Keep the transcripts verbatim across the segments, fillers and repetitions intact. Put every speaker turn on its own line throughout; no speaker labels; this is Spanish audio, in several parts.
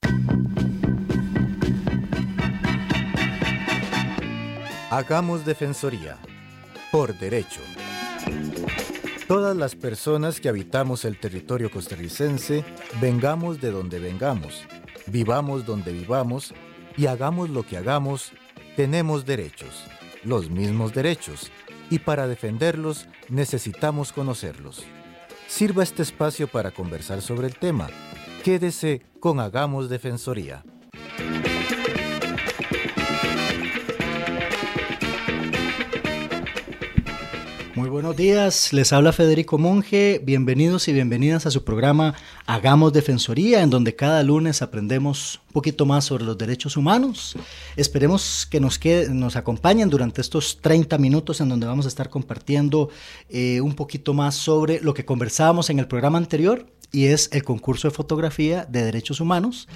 Hagamos Defensoría, por derecho. Todas las personas que habitamos el territorio costarricense, vengamos de donde vengamos, vivamos donde vivamos y hagamos lo que hagamos, tenemos derechos, los mismos derechos, y para defenderlos necesitamos conocerlos. Sirva este espacio para conversar sobre el tema. Quédese con Hagamos Defensoría.
Muy buenos días, les habla Federico Monge, bienvenidos y bienvenidas a su programa Hagamos Defensoría, en donde cada lunes aprendemos un poquito más sobre los derechos humanos. Esperemos que nos, quede, nos acompañen durante estos treinta minutos en donde vamos a estar compartiendo eh, un poquito más sobre lo que conversábamos en el programa anterior, y es el concurso de fotografía de derechos humanos.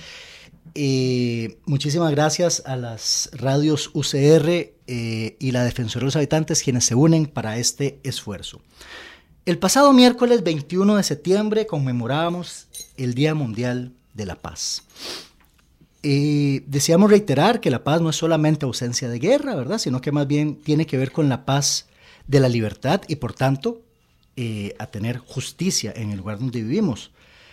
Eh, muchísimas gracias a las radios U C R eh, y la Defensoría de los Habitantes quienes se unen para este esfuerzo. El pasado miércoles veintiuno de septiembre conmemorábamos el Día Mundial de la Paz. Eh, deseamos reiterar que la paz no es solamente ausencia de guerra, ¿verdad? Sino que más bien tiene que ver con la paz de la libertad y por tanto eh, a tener justicia en el lugar donde vivimos.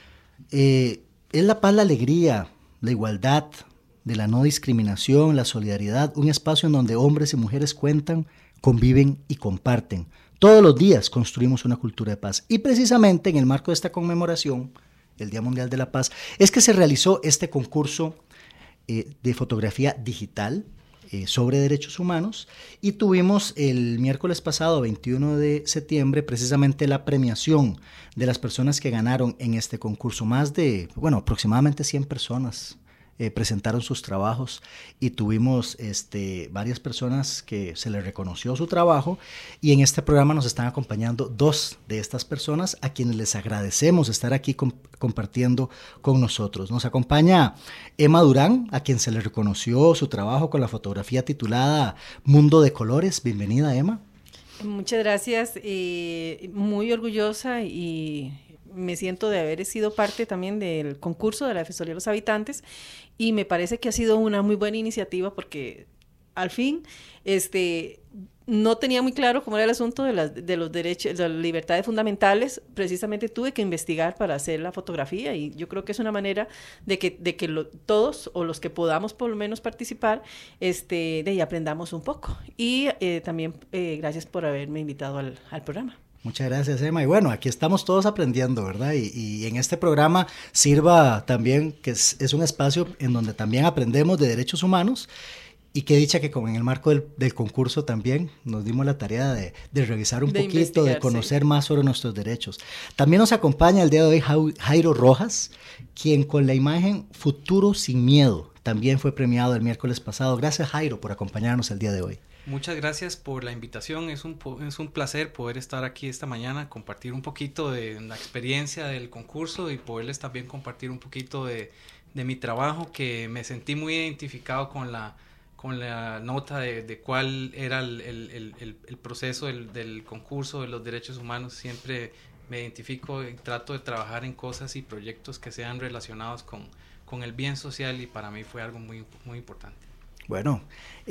Eh, es la paz, la alegría, la igualdad, de la no discriminación, la solidaridad, un espacio en donde hombres y mujeres cuentan, conviven y comparten. Todos los días construimos una cultura de paz. Y precisamente en el marco de esta conmemoración, el Día Mundial de la Paz, es que se realizó este concurso eh, de fotografía digital eh, sobre derechos humanos, y tuvimos el miércoles pasado, veintiuno de septiembre, precisamente la premiación de las personas que ganaron en este concurso. Más de, bueno, aproximadamente cien personas eh, presentaron sus trabajos, y tuvimos este, varias personas que se les reconoció su trabajo, y en este programa nos están acompañando dos de estas personas a quienes les agradecemos estar aquí comp- compartiendo con nosotros. Nos acompaña Emma Durán, a quien se le reconoció su trabajo con la fotografía titulada Mundo de Colores. Bienvenida, Emma.
Muchas gracias, eh, muy orgullosa y me siento de haber sido parte también del concurso de la Defensoría de los Habitantes, y me parece que ha sido una muy buena iniciativa porque al fin este, no tenía muy claro cómo era el asunto de, las, de los derechos, de las libertades fundamentales. Precisamente tuve que investigar para hacer la fotografía, y yo creo que es una manera de que, de que lo, todos o los que podamos por lo menos participar, este, de ahí aprendamos un poco. Y eh, también eh, gracias por haberme invitado al, al programa.
Muchas gracias, Emma. Y bueno, aquí estamos todos aprendiendo, ¿verdad? Y, y en este programa sirva también que es, es un espacio en donde también aprendemos de derechos humanos. Y qué dicha que como en el marco del, del concurso también nos dimos la tarea de, de revisar un de poquito, de conocer sí. más sobre nuestros derechos. También nos acompaña el día de hoy Jairo Rojas, quien con la imagen Futuro sin Miedo también fue premiado el miércoles pasado. Gracias, Jairo, por acompañarnos el día de hoy.
Muchas gracias por la invitación, es un, es un placer poder estar aquí esta mañana, compartir un poquito de la experiencia del concurso y poderles también compartir un poquito de, de mi trabajo, que me sentí muy identificado con la, con la nota de, de cuál era el, el, el, el proceso del, del concurso de los derechos humanos. Siempre me identifico y trato de trabajar en cosas y proyectos que sean relacionados con, con el bien social, y para mí fue algo muy, muy importante.
Bueno,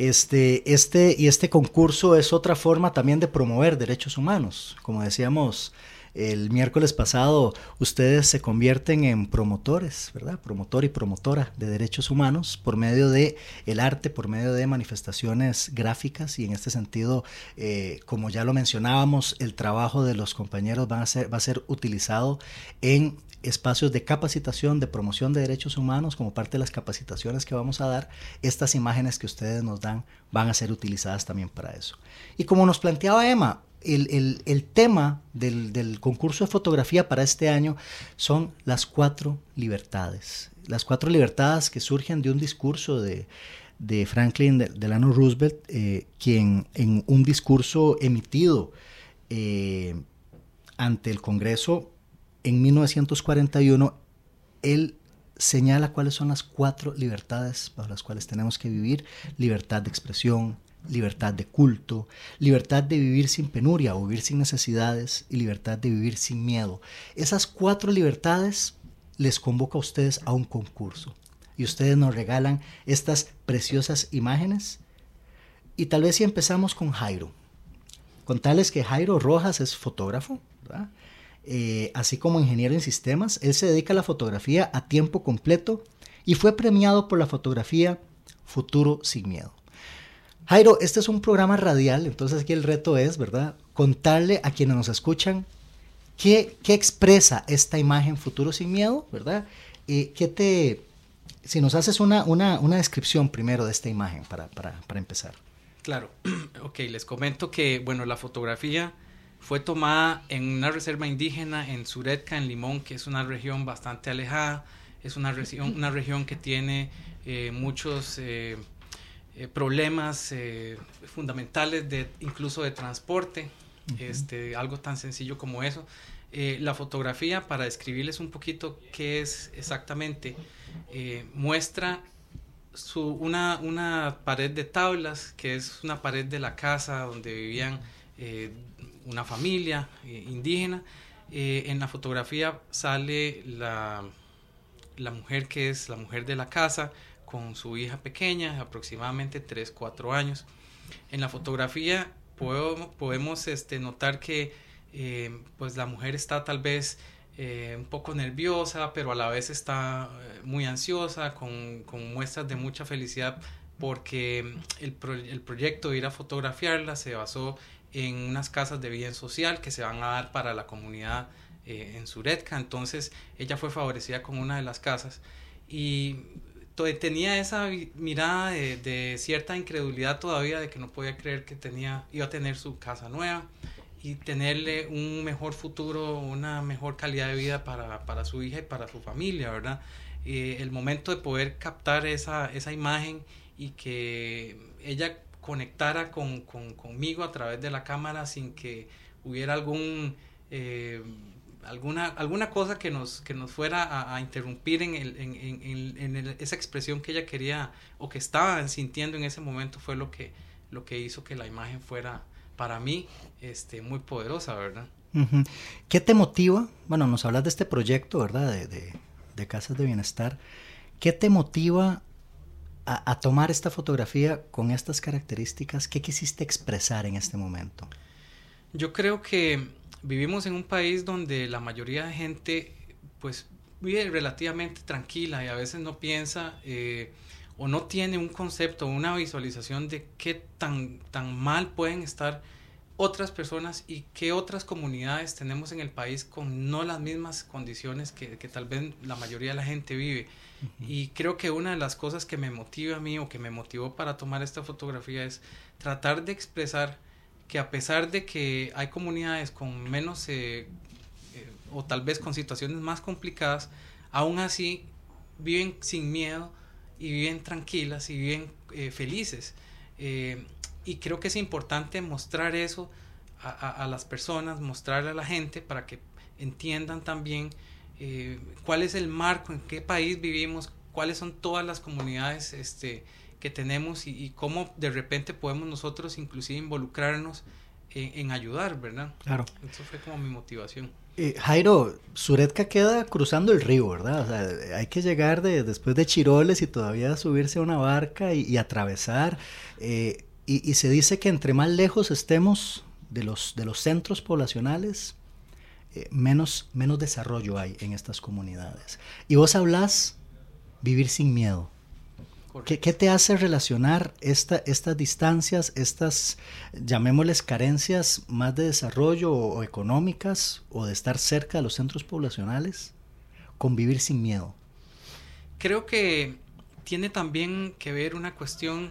este, este, y este concurso es otra forma también de promover derechos humanos. Como decíamos el miércoles pasado, ustedes se convierten en promotores, ¿verdad? Promotor y promotora de derechos humanos por medio de el arte, por medio de manifestaciones gráficas, y en este sentido, eh, como ya lo mencionábamos, el trabajo de los compañeros va a ser, va a ser utilizado en espacios de capacitación, de promoción de derechos humanos. Como parte de las capacitaciones que vamos a dar, estas imágenes que ustedes nos dan van a ser utilizadas también para eso. Y como nos planteaba Emma, el, el, el tema del, del concurso de fotografía para este año son las cuatro libertades. Las cuatro libertades que surgen de un discurso de, de Franklin Delano Roosevelt, eh, quien en un discurso emitido eh, ante el Congreso en mil novecientos cuarenta y uno, él señala cuáles son las cuatro libertades bajo las cuales tenemos que vivir: libertad de expresión, libertad de culto, libertad de vivir sin penuria o vivir sin necesidades, y libertad de vivir sin miedo. Esas cuatro libertades les convoca a ustedes a un concurso. y ustedes nos regalan estas preciosas imágenes. Y tal vez si empezamos con Jairo. Contarles que Jairo Rojas es fotógrafo, ¿verdad? Eh, así como ingeniero en sistemas. Él se dedica a la fotografía a tiempo completo y fue premiado por la fotografía Futuro Sin Miedo. Jairo, este es un programa radial, entonces aquí el reto es, ¿verdad?, contarle a quienes nos escuchan qué, qué expresa esta imagen Futuro Sin Miedo, ¿verdad? Eh, ¿qué te, si nos haces una, una, una descripción primero de esta imagen para, para, para empezar.
Claro, ok, les comento que, bueno, la fotografía fue tomada en una reserva indígena en Suretka, en Limón, que es una región bastante alejada, es una región, una región que tiene eh, muchos eh, eh, problemas eh, fundamentales, de, incluso de transporte, uh-huh. este, algo tan sencillo como eso. Eh, la fotografía, para describirles un poquito qué es exactamente, eh, muestra su, una, una pared de tablas, que es una pared de la casa donde vivían eh, una familia eh, indígena. Eh, en la fotografía sale la, la mujer que es la mujer de la casa con su hija pequeña, aproximadamente tres, cuatro años. En la fotografía podemos, podemos este, notar que eh, pues la mujer está tal vez eh, un poco nerviosa, pero a la vez está muy ansiosa, con, con muestras de mucha felicidad, porque el, pro, el proyecto de ir a fotografiarla se basó en unas casas de bien social que se van a dar para la comunidad eh, en Suretka. Entonces ella fue favorecida con una de las casas y tenía esa mirada de, de cierta incredulidad todavía, de que no podía creer que tenía, iba a tener su casa nueva y tenerle un mejor futuro, una mejor calidad de vida para, para su hija y para su familia, ¿verdad? Eh, el momento de poder captar esa, esa imagen y que ella conectara con, con, conmigo a través de la cámara sin que hubiera algún eh, alguna alguna cosa que nos que nos fuera a, a interrumpir en, el, en, en, en el, esa expresión que ella quería o que estaba sintiendo en ese momento, fue lo que lo que hizo que la imagen fuera para mí este muy poderosa, ¿verdad?
Uh-huh. ¿Qué te motiva? Bueno, nos hablas de este proyecto, ¿verdad? De, de, de Casas de Bienestar. ¿Qué te motiva A, a tomar esta fotografía con estas características? ¿Qué quisiste expresar en este momento?
Yo creo que vivimos en un país donde la mayoría de gente pues vive relativamente tranquila y a veces no piensa eh, o no tiene un concepto, una visualización de qué tan, tan mal pueden estar otras personas y qué otras comunidades tenemos en el país con no las mismas condiciones que, que tal vez la mayoría de la gente vive. Uh-huh. Y creo que una de las cosas que me motiva a mí o que me motivó para tomar esta fotografía es tratar de expresar que a pesar de que hay comunidades con menos eh, eh, o tal vez con situaciones más complicadas, aún así viven sin miedo y viven tranquilas y viven eh, felices. Eh, y creo que es importante mostrar eso a, a, a las personas, mostrarle a la gente para que entiendan también Eh, cuál es el marco, en qué país vivimos, cuáles son todas las comunidades este, que tenemos y, y cómo de repente podemos nosotros inclusive involucrarnos en, en ayudar, ¿verdad?
Claro.
Eso fue como mi motivación.
Eh, Jairo, Suretka queda cruzando el río, ¿verdad? O sea, hay que llegar de, después de Chiroles y todavía subirse a una barca y, y atravesar. Eh, y, y se dice que entre más lejos estemos de los, de los centros poblacionales, Eh, menos, menos desarrollo hay en estas comunidades. Y vos hablás vivir sin miedo. ¿Qué, ¿Qué te hace relacionar esta, estas distancias, estas, llamémosles carencias más de desarrollo o, o económicas o de estar cerca de los centros poblacionales con vivir sin miedo?
Creo que tiene también que ver una cuestión,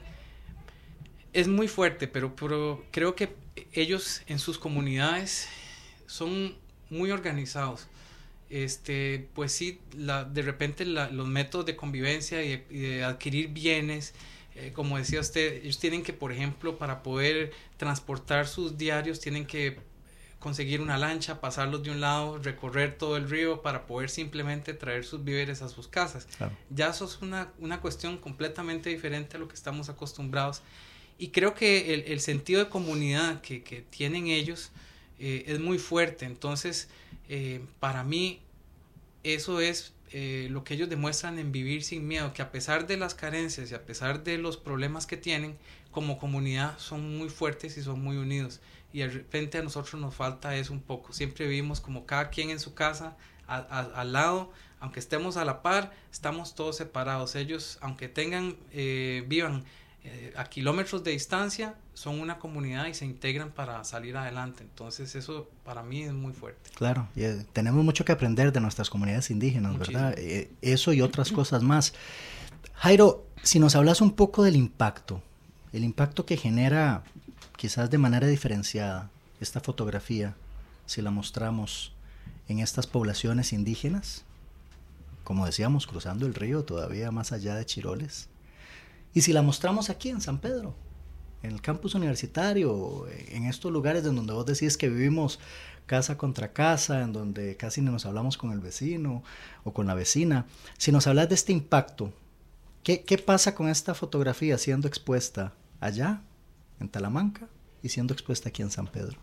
es muy fuerte, pero, pero creo que ellos en sus comunidades son muy organizados. Este, pues sí, la, de repente la, los métodos de convivencia y de, y de adquirir bienes, eh, como decía usted, ellos tienen que, por ejemplo, para poder transportar sus diarios, tienen que conseguir una lancha, pasarlos de un lado, recorrer todo el río para poder simplemente traer sus víveres a sus casas. Claro. Ya eso es una, una cuestión completamente diferente a lo que estamos acostumbrados. Y creo que el, el sentido de comunidad que, que tienen ellos Eh, es muy fuerte. Entonces eh, para mí eso es eh, lo que ellos demuestran en vivir sin miedo, que a pesar de las carencias y a pesar de los problemas que tienen, como comunidad son muy fuertes y son muy unidos. Y de repente a nosotros nos falta eso un poco. Siempre vivimos como cada quien en su casa, a, a, al lado, aunque estemos a la par, estamos todos separados. Ellos, aunque tengan, eh, vivan eh, a kilómetros de distancia, son una comunidad y se integran para salir adelante. Entonces eso para mí es muy fuerte.
Claro, y, eh, tenemos mucho que aprender de nuestras comunidades indígenas, muchísimo. ¿Verdad? Eh, eso y otras cosas más. Jairo, si nos hablas un poco del impacto, el impacto que genera quizás de manera diferenciada esta fotografía, si la mostramos en estas poblaciones indígenas, como decíamos, cruzando el río todavía más allá de Chiroles, y si la mostramos aquí en San Pedro, en el campus universitario, en estos lugares en donde vos decís que vivimos casa contra casa, en donde casi no nos hablamos con el vecino o con la vecina, si nos hablas de este impacto, ¿qué, qué pasa con esta fotografía siendo expuesta allá, en Talamanca, y siendo expuesta aquí en San Pedro?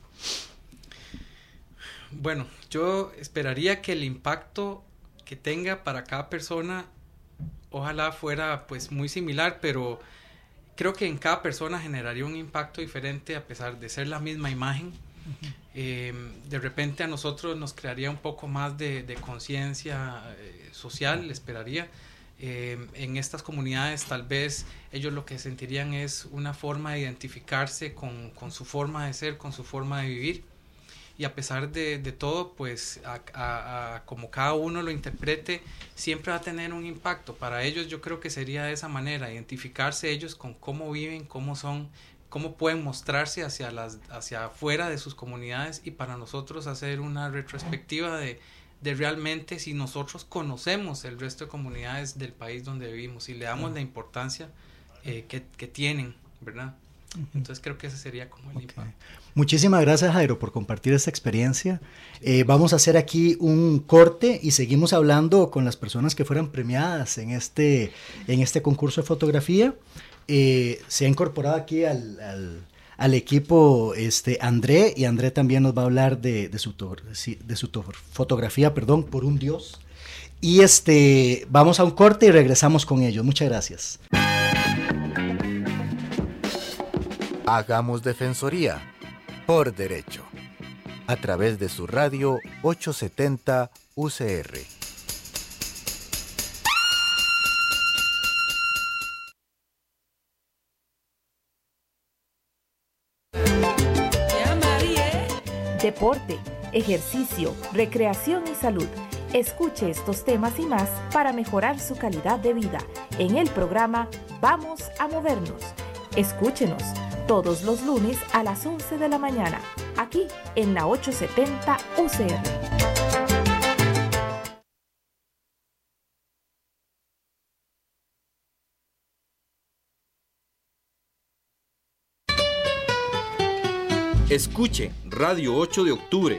Bueno, yo esperaría que el impacto que tenga para cada persona ojalá fuera pues muy similar, pero creo que en cada persona generaría un impacto diferente a pesar de ser la misma imagen. Uh-huh. Eh, de repente a nosotros nos crearía un poco más de, de conciencia eh, social, esperaría. Eh, en estas comunidades tal vez ellos lo que sentirían es una forma de identificarse con, con su forma de ser, con su forma de vivir, y a pesar de, de todo, pues a, a, a, como cada uno lo interprete, siempre va a tener un impacto. Para ellos yo creo que sería de esa manera, identificarse ellos con cómo viven, cómo son, cómo pueden mostrarse hacia, las, hacia afuera de sus comunidades, y para nosotros hacer una retrospectiva de de realmente si nosotros conocemos el resto de comunidades del país donde vivimos y le damos la importancia eh, que, que tienen, ¿verdad? Entonces creo que ese sería como el okay. impacto.
Muchísimas gracias, Jairo, por compartir esta experiencia. Eh, vamos a hacer aquí un corte y seguimos hablando con las personas que fueron premiadas en este, en este concurso de fotografía. Eh, se ha incorporado aquí al... al al equipo este André, y André también nos va a hablar de, de, su, de su fotografía, perdón, por un Dios. Y este vamos a un corte y regresamos con ellos. Muchas gracias.
Hagamos Defensoría por Derecho, a través de su radio ochocientos setenta U C R.
Deporte, ejercicio, recreación y salud. Escuche estos temas y más para mejorar su calidad de vida en el programa Vamos a Movernos. Escúchenos todos los lunes a las once de la mañana, aquí en la ochocientos setenta U C R.
Escuche Radio ocho de octubre.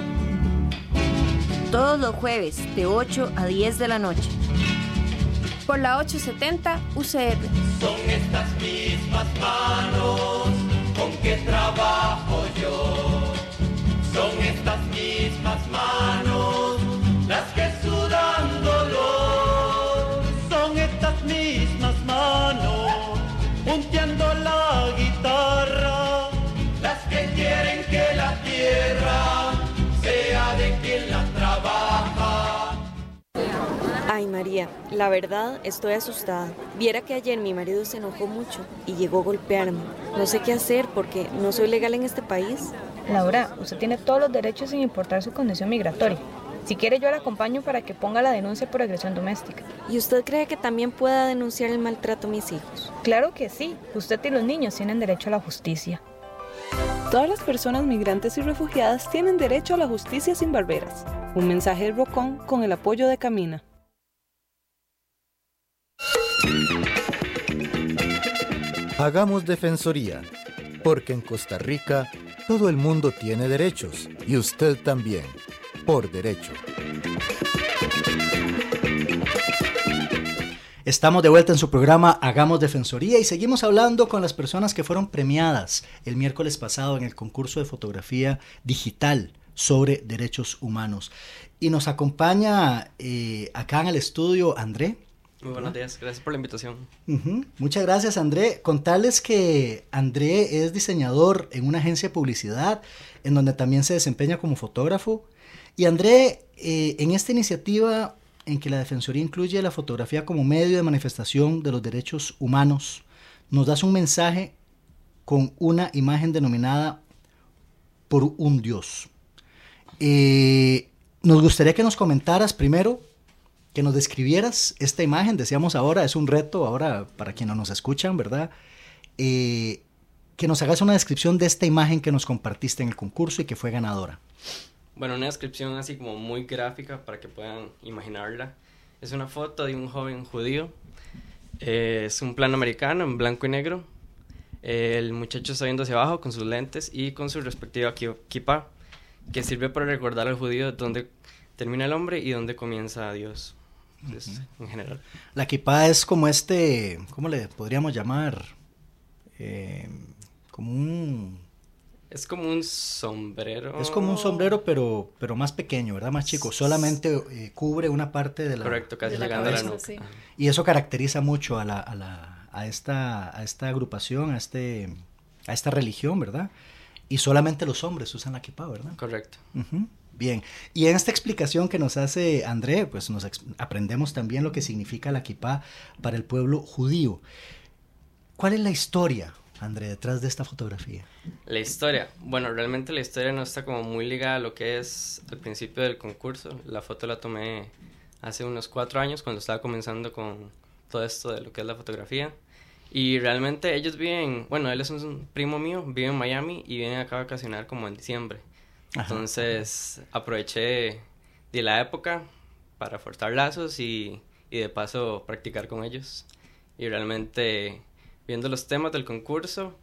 Todos los jueves de ocho a diez de la noche.
Por la ochocientos setenta U C R.
Son estas mismas manos con que trabajo yo. Son estas mismas manos las que sudan dolor. Son estas mismas manos punteando la guitarra, las que quieren que la tierra sea de quien la trabaja.
Ay, María, la verdad estoy asustada. Viera que ayer mi marido se enojó mucho y llegó a golpearme. No sé qué hacer porque no soy legal en este país.
Laura, usted tiene todos los derechos sin importar su condición migratoria. Si quiere, yo la acompaño para que ponga la denuncia por agresión doméstica.
¿Y usted cree que también pueda denunciar el maltrato a mis hijos?
Claro que sí. Usted y los niños tienen derecho a la justicia.
Todas las personas migrantes y refugiadas tienen derecho a la justicia sin barreras. Un mensaje de Rocón con el apoyo de Camina.
Hagamos Defensoría, porque en Costa Rica todo el mundo tiene derechos, y usted también, por derecho.
Estamos de vuelta en su programa Hagamos Defensoría y seguimos hablando con las personas que fueron premiadas el miércoles pasado en el concurso de fotografía digital sobre derechos humanos. Y nos acompaña eh, acá en el estudio André.
Muy buenos días, gracias por la invitación.
Uh-huh. Muchas gracias, André. Contarles que André es diseñador en una agencia de publicidad, en donde también se desempeña como fotógrafo. Y André, eh, en esta iniciativa en que la Defensoría incluye la fotografía como medio de manifestación de los derechos humanos, nos das un mensaje con una imagen denominada Por un Dios. Eh, nos gustaría que nos comentaras primero, que nos describieras esta imagen. Decíamos ahora, es un reto ahora para quienes nos escuchan, ¿verdad? Eh, que nos hagas una descripción de esta imagen que nos compartiste en el concurso y que fue ganadora.
Bueno, una descripción así como muy gráfica para que puedan imaginarla. Es una foto de un joven judío. Eh, es un plano americano en blanco y negro. Eh, el muchacho está viendo hacia abajo con sus lentes y con su respectiva kippah, que sirve para recordar al judío dónde termina el hombre y dónde comienza Dios. Entonces, uh-huh. En general.
La kippah es como este, ¿cómo le podríamos llamar? Eh, como un...
Es como un sombrero.
Es como un sombrero, pero, pero más pequeño, ¿verdad? Más chico. Solamente eh, cubre una parte de la...
Correcto, casi
de la
llegando
cabeza,
a la nuca.
sí.
Y eso caracteriza mucho a la, a la, a esta, a esta agrupación, a este, a esta religión, ¿verdad? Y solamente los hombres usan la kippah, ¿verdad?
Correcto.
Uh-huh. Bien. Y en esta explicación que nos hace André, pues nos ex- aprendemos también lo que significa la kippah para el pueblo judío. ¿Cuál es la historia, André, detrás de esta fotografía?
La historia. Bueno, realmente la historia no está como muy ligada a lo que es al principio del concurso. La foto la tomé hace unos cuatro años cuando estaba comenzando con todo esto de lo que es la fotografía. Y realmente ellos viven, bueno, él es un primo mío, vive en Miami y vienen acá a vacacionar como en diciembre. Ajá. Entonces aproveché de la época para forjar lazos y, y de paso practicar con ellos. Y realmente viendo los temas del concurso,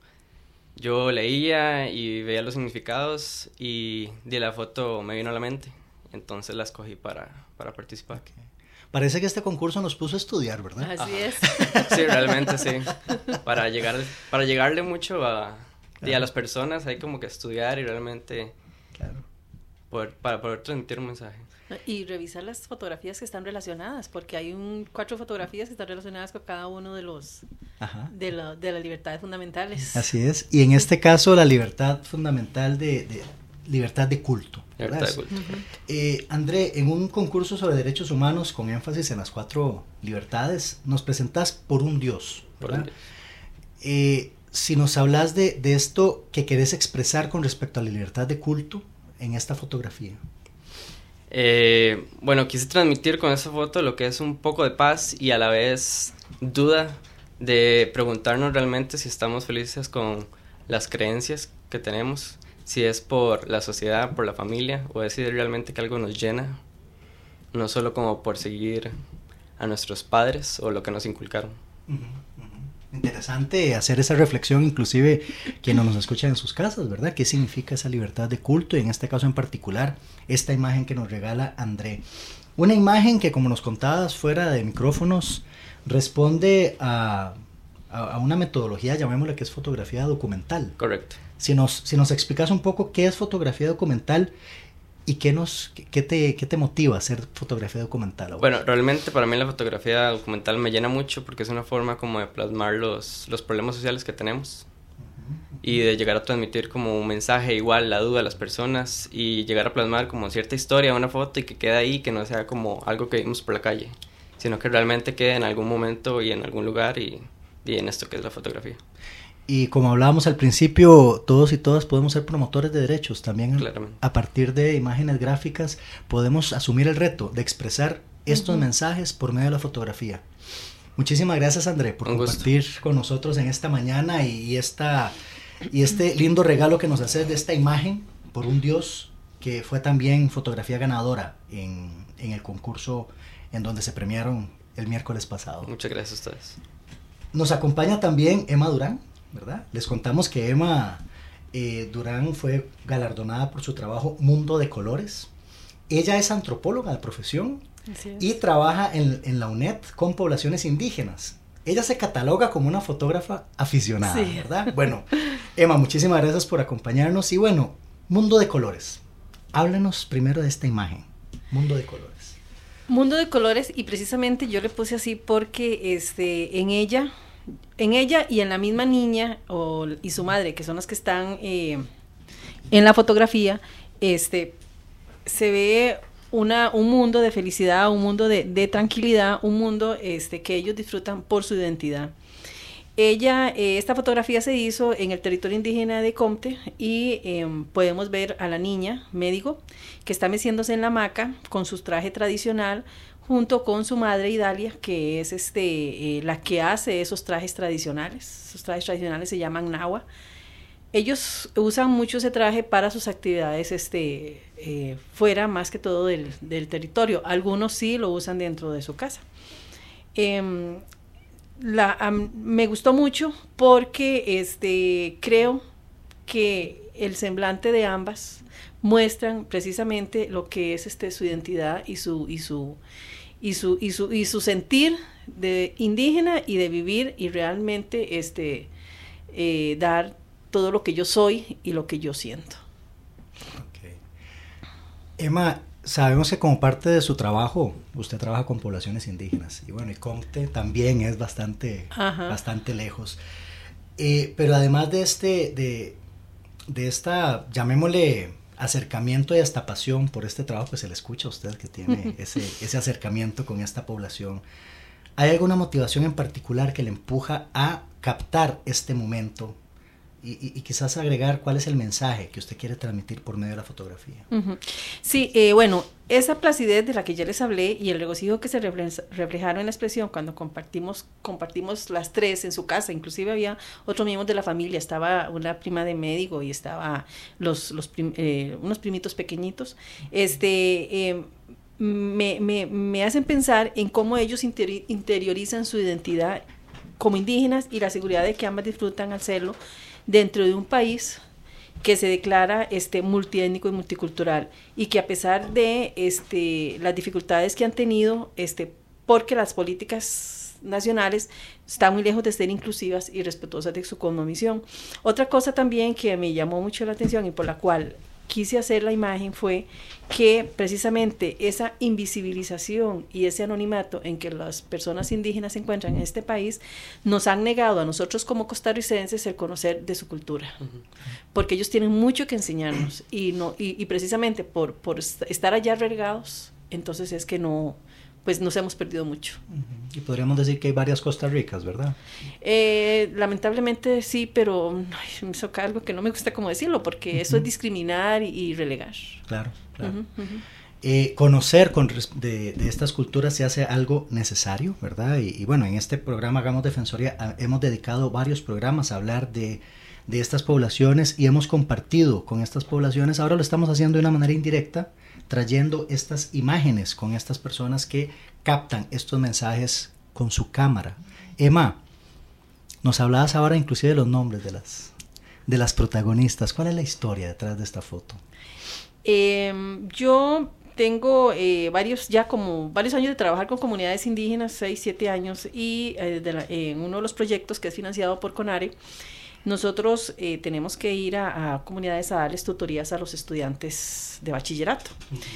yo leía y veía los significados y de la foto me vino a la mente. Entonces la escogí para, para participar.
Okay. Parece que este concurso nos puso a estudiar, ¿verdad?
Así
Ajá.
es.
Sí, realmente sí. Para llegar, para llegarle mucho a,
claro.
y a las personas hay como que estudiar y realmente
claro.
poder, para poder transmitir un mensaje.
Y revisar las fotografías que están relacionadas, porque hay un cuatro fotografías que están relacionadas con cada uno de los
Ajá.
de, la, de las libertades fundamentales.
Así es. Y en este caso la libertad fundamental de, de libertad de culto.
Libertad de culto.
Uh-huh. eh, André, en un concurso sobre derechos humanos con énfasis en las cuatro libertades, nos presentás Por un Dios, ¿verdad? Por un Dios. Eh, si nos hablas de, de esto que querés expresar con respecto a la libertad de culto en esta fotografía.
Eh, bueno, quise transmitir con esa foto lo que es un poco de paz y a la vez duda de preguntarnos realmente si estamos felices con las creencias que tenemos, si es por la sociedad, por la familia, o es si realmente que algo nos llena, no solo como por seguir a nuestros padres o lo que nos inculcaron.
Uh-huh, uh-huh. Interesante hacer esa reflexión, inclusive quienes nos escuchan en sus casas, ¿verdad? ¿Qué significa esa libertad de culto? Y en este caso en particular, esta imagen que nos regala André. Una imagen que, como nos contabas fuera de micrófonos, responde a, a, a una metodología, llamémosla, que es fotografía documental.
Correcto.
Si nos, si nos explicas un poco qué es fotografía documental y qué, nos, qué, te, qué te motiva a hacer fotografía documental.
Bueno, realmente para mí la fotografía documental me llena mucho porque es una forma como de plasmar los, los problemas sociales que tenemos uh-huh. y de llegar a transmitir como un mensaje igual, la duda a las personas y llegar a plasmar como cierta historia, una foto y que quede ahí, que no sea como algo que vimos por la calle, sino que realmente quede en algún momento y en algún lugar y, y en esto que es la fotografía.
Y como hablábamos al principio, todos y todas podemos ser promotores de derechos. También Claramente. A partir de imágenes gráficas podemos asumir el reto de expresar estos uh-huh. mensajes por medio de la fotografía. Muchísimas gracias, André, por Un compartir gusto. Con nosotros en esta mañana y, y, esta, y este lindo regalo que nos haces de esta imagen Por un Dios, que fue también fotografía ganadora en, en el concurso en donde se premiaron el miércoles pasado.
Muchas gracias a ustedes.
Nos acompaña también Emma Durán, ¿verdad? Les contamos que Emma eh, Durán fue galardonada por su trabajo Mundo de Colores. Ella es antropóloga de profesión y trabaja en, en la U N E D con poblaciones indígenas. Ella se cataloga como una fotógrafa aficionada, sí. ¿verdad? Bueno, Emma, muchísimas gracias por acompañarnos. Y bueno, Mundo de Colores, háblenos primero de esta imagen, Mundo de Colores.
Mundo de Colores, y precisamente yo le puse así porque este, en ella, en ella y en la misma niña o, y su madre, que son las que están eh, en la fotografía, este, se ve una, un mundo de felicidad, un mundo de, de tranquilidad, un mundo este, que ellos disfrutan por su identidad. Ella, eh, esta fotografía se hizo en el territorio indígena de Comte y eh, podemos ver a la niña, Médigo, que está meciéndose en la hamaca con su traje tradicional, junto con su madre Idalia, que es este, eh, la que hace esos trajes tradicionales. Esos trajes tradicionales se llaman nahua. Ellos usan mucho ese traje para sus actividades este, eh, fuera, más que todo del, del territorio. Algunos sí lo usan dentro de su casa. Eh, La, um, me gustó mucho porque este, creo que el semblante de ambas muestran precisamente lo que es este, su identidad y su, y su, y su, y su, y su sentir de indígena y de vivir y realmente este, eh, dar todo lo que yo soy y lo que yo siento.
Okay. Emma, sabemos que como parte de su trabajo, usted trabaja con poblaciones indígenas, y bueno, y Comte también es bastante, bastante lejos. Eh, pero además de este, de, de esta, llamémosle, acercamiento y hasta pasión por este trabajo, que se le escucha a usted que tiene ese, ese acercamiento con esta población, ¿hay alguna motivación en particular que le empuja a captar este momento? Y, y, y quizás agregar cuál es el mensaje que usted quiere transmitir por medio de la fotografía.
Uh-huh. Sí, eh, bueno, esa placidez de la que ya les hablé y el regocijo que se refle- reflejaron en la expresión cuando compartimos compartimos las tres en su casa, inclusive había otros miembros de la familia, estaba una prima de Médigo y estaba los, los prim- eh, unos primitos pequeñitos, este... Eh, me, me, me hacen pensar en cómo ellos interi- interiorizan su identidad como indígenas y la seguridad de que ambas disfrutan al hacerlo dentro de un país que se declara este multiétnico y multicultural y que a pesar de este las dificultades que han tenido este porque las políticas nacionales están muy lejos de ser inclusivas y respetuosas de su cosmovisión. Otra cosa también que me llamó mucho la atención y por la cual quise hacer la imagen fue que precisamente esa invisibilización y ese anonimato en que las personas indígenas se encuentran en este país nos han negado a nosotros como costarricenses el conocer de su cultura, uh-huh. porque ellos tienen mucho que enseñarnos y no y, y precisamente por, por estar allá regados, entonces es que no pues nos hemos perdido mucho.
Uh-huh. Y podríamos decir que hay varias Costa Ricas, ¿verdad?
Eh, lamentablemente sí, pero ay, me toca algo que no me gusta como decirlo, porque uh-huh. eso es discriminar y, y relegar.
Claro, claro.
Uh-huh, uh-huh.
Eh, conocer con de, de estas culturas se hace algo necesario, ¿verdad? Y, y bueno, en este programa Hagamos Defensoría a, hemos dedicado varios programas a hablar de, de estas poblaciones y hemos compartido con estas poblaciones. Ahora lo estamos haciendo de una manera indirecta, trayendo estas imágenes con estas personas que captan estos mensajes con su cámara. Emma, nos hablabas ahora inclusive de los nombres de las, de las protagonistas. ¿Cuál es la historia detrás de esta foto?
Eh, yo tengo eh, varios, ya como varios años de trabajar con comunidades indígenas, seis, siete años, y eh, de la, eh, en uno de los proyectos que es financiado por CONARE, nosotros eh, tenemos que ir a, a comunidades a darles tutorías a los estudiantes de bachillerato.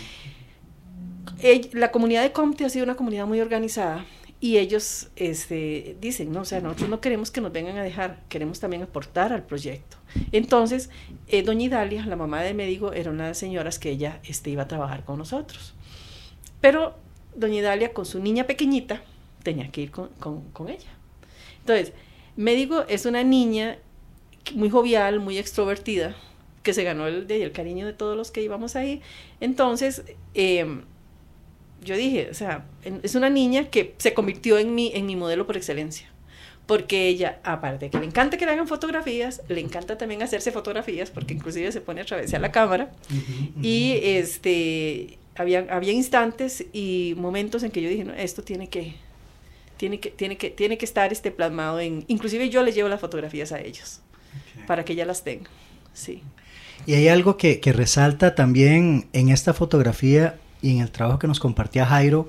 Uh-huh. Eh, la comunidad de Comte ha sido una comunidad muy organizada y ellos este, dicen, no, o sea, nosotros no queremos que nos vengan a dejar, queremos también aportar al proyecto. Entonces, eh, doña Idalia, la mamá de Médigo, era una de las señoras que ella este, iba a trabajar con nosotros. Pero doña Idalia, con su niña pequeñita, tenía que ir con, con, con ella. Entonces, Médigo es una niña muy jovial, muy extrovertida, que se ganó el, el cariño de todos los que íbamos ahí. Entonces, eh, yo dije, o sea, es una niña que se convirtió en mi, en mi modelo por excelencia, porque ella, aparte de que le encanta que le hagan fotografías, le encanta también hacerse fotografías, porque inclusive se pone a atravesar la cámara, uh-huh, uh-huh. y este, había, había instantes y momentos en que yo dije, no, esto tiene que, tiene que, tiene que, tiene que estar este plasmado en, inclusive yo les llevo las fotografías a ellos, okay. para que ella las tenga, sí.
Y hay algo que, que resalta también en esta fotografía y en el trabajo que nos compartía Jairo,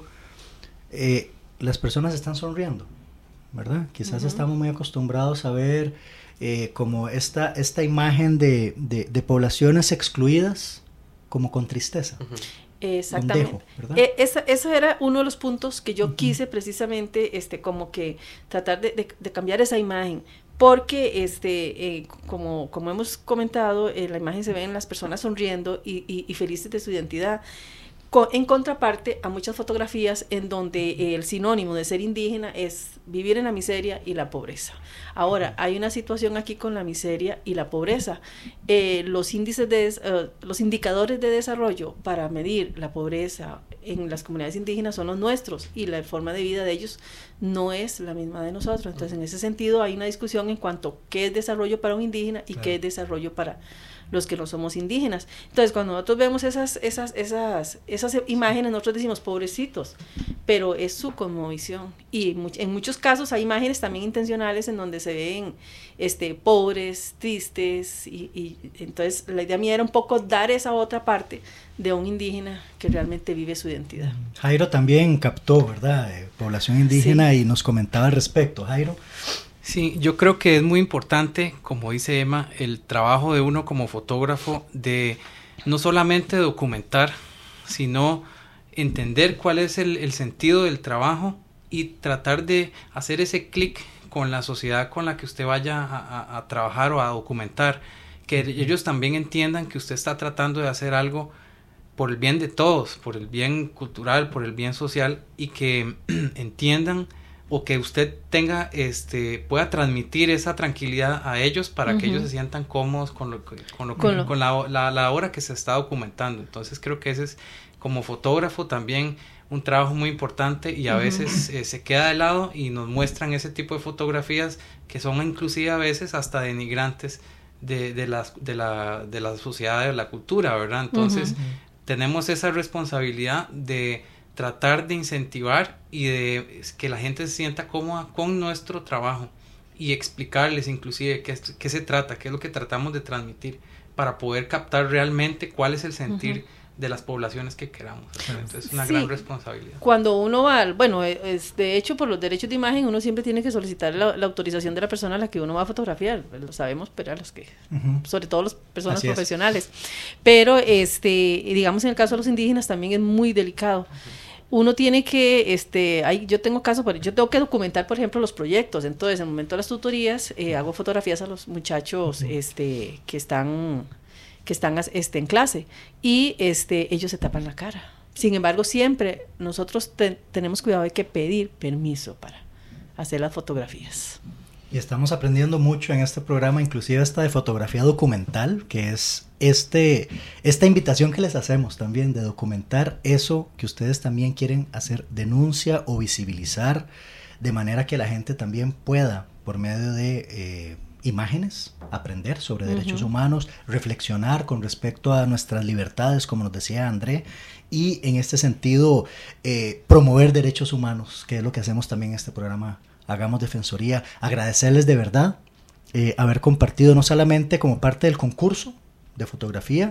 eh, las personas están sonriendo, ¿verdad? Quizás uh-huh. estamos muy acostumbrados a ver eh, como esta, esta imagen de, de, de poblaciones excluidas, como con tristeza.
Uh-huh. Exactamente. Dejo, eh, esa, ese era uno de los puntos que yo uh-huh. quise precisamente, este, como que tratar de, de, de cambiar esa imagen, porque este, eh, como, como hemos comentado, eh, la imagen se ve en las personas sonriendo y, y, y felices de su identidad, con, en contraparte a muchas fotografías en donde eh, el sinónimo de ser indígena es vivir en la miseria y la pobreza. Ahora, hay una situación aquí con la miseria y la pobreza. Eh, los índices de, uh, los indicadores de desarrollo para medir la pobreza en las comunidades indígenas son los nuestros y la forma de vida de ellos no es la misma de nosotros. Entonces, en ese sentido, hay una discusión en cuanto a qué es desarrollo para un indígena y claro. qué es desarrollo para los que no somos indígenas. Entonces, cuando nosotros vemos esas, esas, esas, esas imágenes, nosotros decimos pobrecitos, pero es su cosmovisión. Y much, en muchos casos hay imágenes también intencionales en donde se ven este, pobres, tristes, y, y entonces la idea mía era un poco dar esa otra parte de un indígena que realmente vive su identidad.
Jairo también captó, ¿verdad?, eh, población indígena sí. y nos comentaba al respecto. Jairo.
Sí, yo creo que es muy importante, como dice Emma, el trabajo de uno como fotógrafo de no solamente documentar, sino entender cuál es el, el sentido del trabajo y tratar de hacer ese clic con la sociedad con la que usted vaya a, a, a trabajar o a documentar, que ellos también entiendan que usted está tratando de hacer algo por el bien de todos, por el bien cultural, por el bien social, y que entiendan o que usted tenga, este, pueda transmitir esa tranquilidad a ellos para uh-huh. que ellos se sientan cómodos con lo, con lo, con, con la, la, la hora que se está documentando. Entonces creo que ese es, como fotógrafo, también un trabajo muy importante, y a uh-huh. veces eh, se queda de lado y nos muestran ese tipo de fotografías que son inclusive a veces hasta denigrantes de, de, la, de, la, de la sociedad, de la cultura, ¿verdad? Entonces uh-huh. tenemos esa responsabilidad de tratar de incentivar y de que la gente se sienta cómoda con nuestro trabajo y explicarles inclusive qué, qué se trata, qué es lo que tratamos de transmitir, para poder captar realmente cuál es el sentir uh-huh. de las poblaciones que queramos. Entonces es una sí. gran responsabilidad.
Cuando uno va, bueno, es, de hecho por los derechos de imagen uno siempre tiene que solicitar la, la autorización de la persona a la que uno va a fotografiar, lo sabemos, pero a los que, uh-huh. sobre todo las personas Así profesionales. Es. Pero este, digamos en el caso de los indígenas también es muy delicado. Uh-huh. Uno tiene que, este, hay, yo tengo casos, yo tengo que documentar, por ejemplo, los proyectos. Entonces, en el momento de las tutorías, eh, hago fotografías a los muchachos, uh-huh. este, que están, que están, este, en clase, y, este, ellos se tapan la cara. Sin embargo, siempre nosotros te, tenemos cuidado, hay que pedir permiso para hacer las fotografías.
Y estamos aprendiendo mucho en este programa, inclusive esta de fotografía documental, que es este, esta invitación que les hacemos también de documentar eso que ustedes también quieren hacer denuncia o visibilizar, de manera que la gente también pueda, por medio de eh, imágenes, aprender sobre derechos uh-huh. humanos, reflexionar con respecto a nuestras libertades, como nos decía André, y en este sentido eh, promover derechos humanos, que es lo que hacemos también en este programa Hagamos Defensoría. Agradecerles de verdad eh, haber compartido no solamente como parte del concurso de fotografía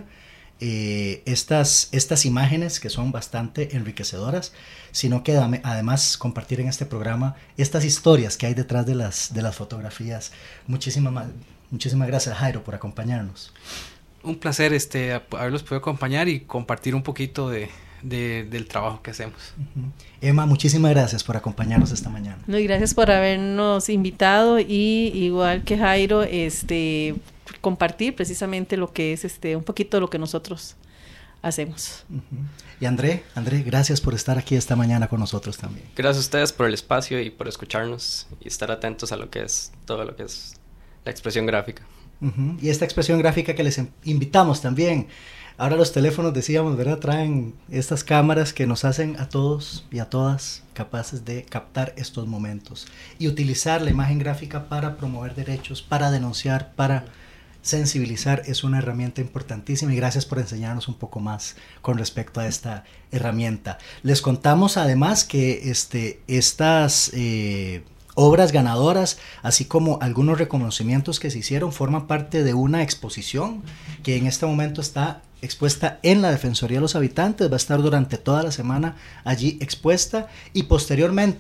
eh, estas, estas imágenes que son bastante enriquecedoras, sino que además compartir en este programa estas historias que hay detrás de las, de las fotografías. Muchísimas, muchísimas gracias, Jairo, por acompañarnos.
Un placer este, haberlos podido acompañar y compartir un poquito de De, del trabajo que hacemos.
Uh-huh. Emma, muchísimas gracias por acompañarnos esta mañana.
No, y gracias por habernos invitado, y igual que Jairo, este, compartir precisamente lo que es este, un poquito de lo que nosotros hacemos.
Uh-huh. Y André, André, gracias por estar aquí esta mañana con nosotros también.
Gracias a ustedes por el espacio y por escucharnos y estar atentos a lo que es todo lo que es la expresión gráfica.
Uh-huh. Y esta expresión gráfica que les invitamos también. Ahora los teléfonos, decíamos, ¿verdad?, traen estas cámaras que nos hacen a todos y a todas capaces de captar estos momentos y utilizar la imagen gráfica para promover derechos, para denunciar, para sensibilizar. Es una herramienta importantísima, y gracias por enseñarnos un poco más con respecto a esta herramienta. Les contamos además que este, estas eh, obras ganadoras, así como algunos reconocimientos que se hicieron, forman parte de una exposición que en este momento está expuesta en la Defensoría de los Habitantes. Va a estar durante toda la semana allí expuesta, y posteriormente,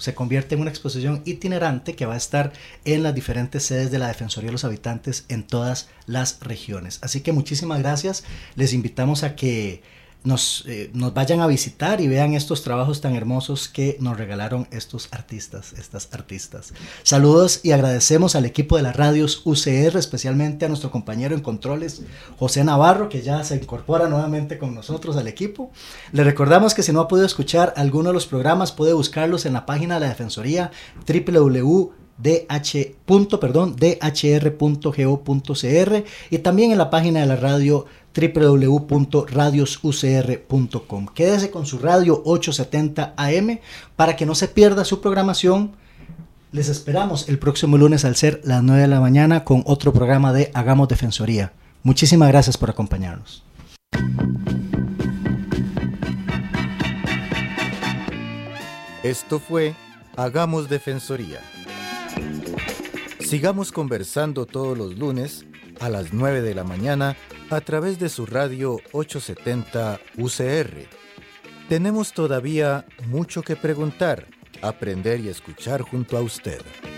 se convierte en una exposición itinerante que va a estar en las diferentes sedes de la Defensoría de los Habitantes en todas las regiones. Así que muchísimas gracias. Les invitamos a que Nos, eh, nos vayan a visitar y vean estos trabajos tan hermosos que nos regalaron estos artistas, estas artistas. Saludos y agradecemos al equipo de las radios U C R, especialmente a nuestro compañero en controles, José Navarro, que ya se incorpora nuevamente con nosotros al equipo. Le recordamos que si no ha podido escuchar alguno de los programas, puede buscarlos en la página de la Defensoría w w w punto d h r punto go punto c r y también en la página de la radio w w w punto radios u c r punto com. Quédese con su radio ochocientos setenta A M para que no se pierda su programación. Les esperamos el próximo lunes al ser las nueve de la mañana con otro programa de Hagamos Defensoría. Muchísimas gracias por acompañarnos.
Esto fue Hagamos Defensoría. Sigamos conversando todos los lunes a las nueve de la mañana a través de su radio ochocientos setenta U C R. Tenemos todavía mucho que preguntar, aprender y escuchar junto a usted.